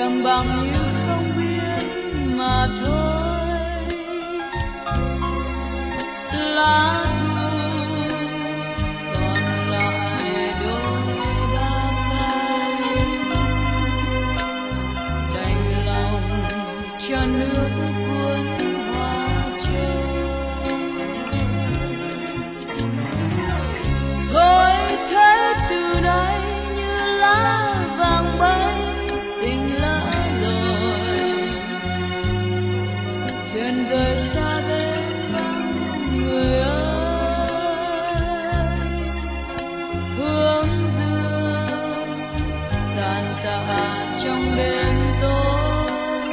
cầm bằng như không biết mà thôi. Lá thu còn lại đôi ba cánh, đành lòng cho nước cuốn hoa trôi. Thôi thế từ đây như lá vàng bay, tình lỡ rồi, thuyền rời xa bên vắng người ơi. Hướng dương tàn tạ trong đêm tối,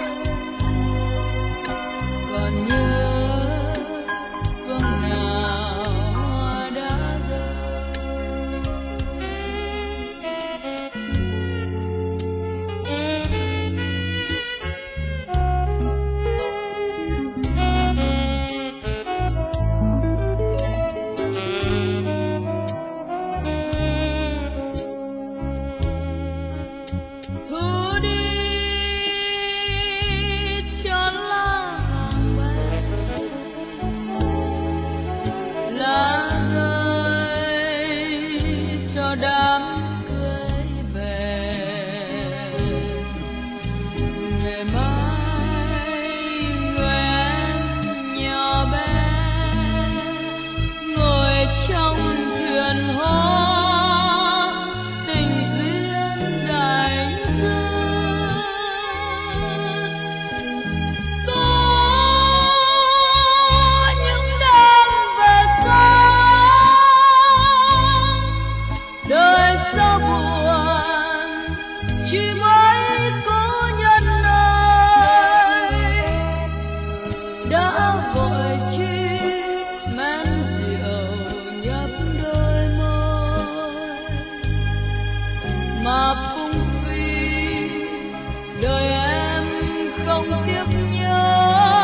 còn nhớ phương nào hoa đã rơi. Thu đi cho lá vàng bay, lá rơi cho đám cưới về. Ngày mai người em nhỏ bé ngồi trong thuyền hoa, tình duyên đại dương. Có những đêm về sau, đời sao buồn chỉ mấy cố nhân ơi. Đã vội chi men rượu nhấp đôi môi, mà phung phí đời em không tiếc nhớ.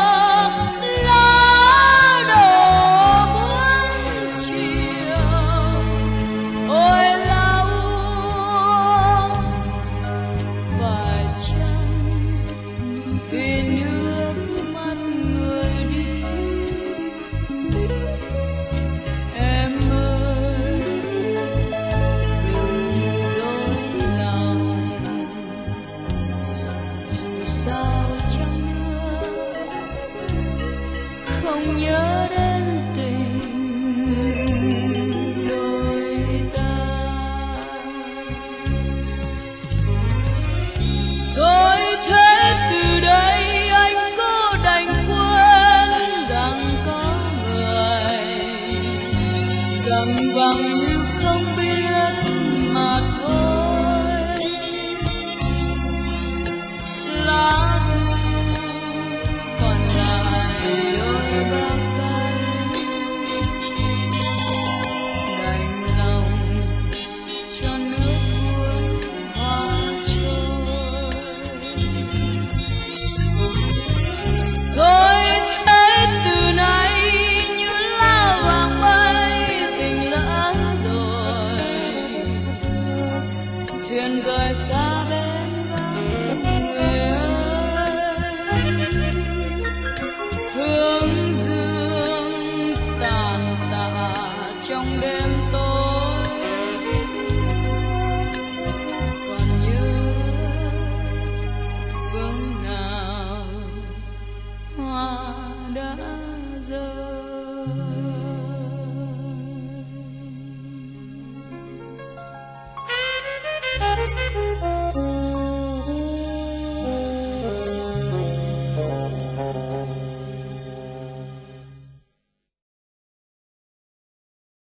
Lá đổ muôn chiều, ôi lá úa, phải chăng vì nước mắt người đi. Em ơi đừng dối lòng, dù sao chăng nữa không nhớ đến tình đôi ta. Thôi thế từ đây anh có đành quên rằng có người cầm vàng như không biết mà thôi. Lá thu còn lại đôi ba cánh, đành lòng cho nước cuốn hoa trôi. Thôi thế từ nay như lá vàng bay, tình lỡ rồi, thuyền rời xa bên vắng người ơi. Hướng dương tàn tạ trong đêm tối, còn nhớ phương nào hoa đã rơi.